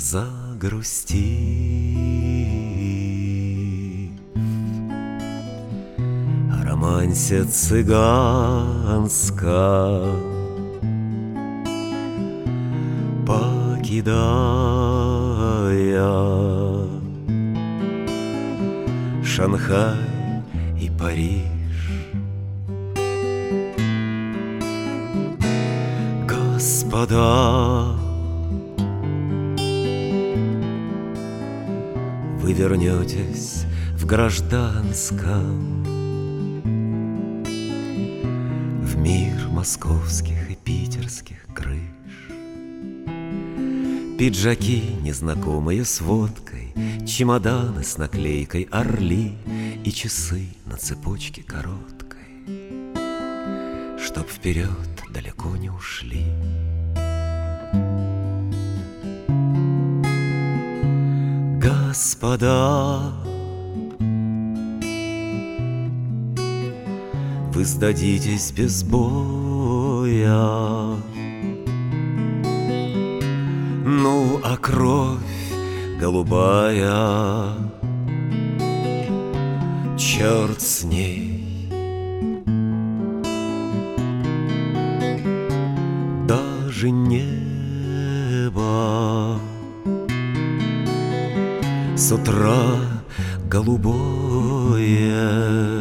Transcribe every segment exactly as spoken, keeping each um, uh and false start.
загрусти о романсе цыганском, покидая Шанхай и Париж. Господа, вы вернетесь в гражданском в мир московских и питерских крыш. Пиджаки, незнакомые с водкой, чемоданы с наклейкой «Орли» и часы на цепочке короткой, чтоб вперед далеко не ушли. Господа, вы сдадитесь без боя, ну, а кровь голубая, черт с ней. Даже небо с утра голубое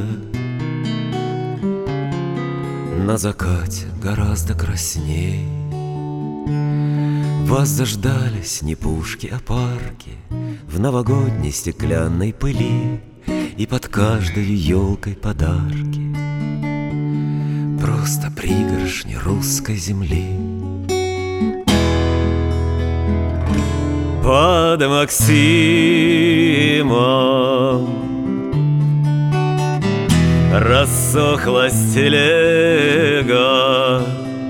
на закате гораздо красней. Вас заждались не пушки, а парки в новогодней стеклянной пыли, и под каждой елкой подарки, просто пригоршни русской земли. Под Максимом рассохлась телега,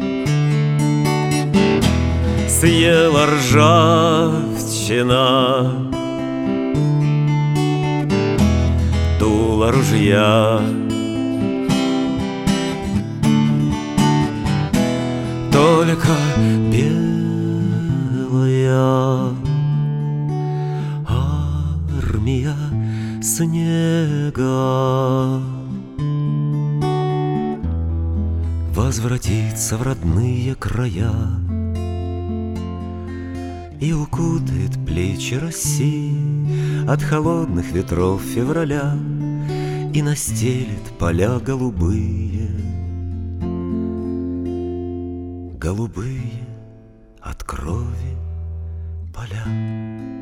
съела ржавчина дуло ружья. Только белая армия снега возвратится в родные края и укутает плечи России от холодных ветров февраля и настелит поля голубые, голубые от крови поля.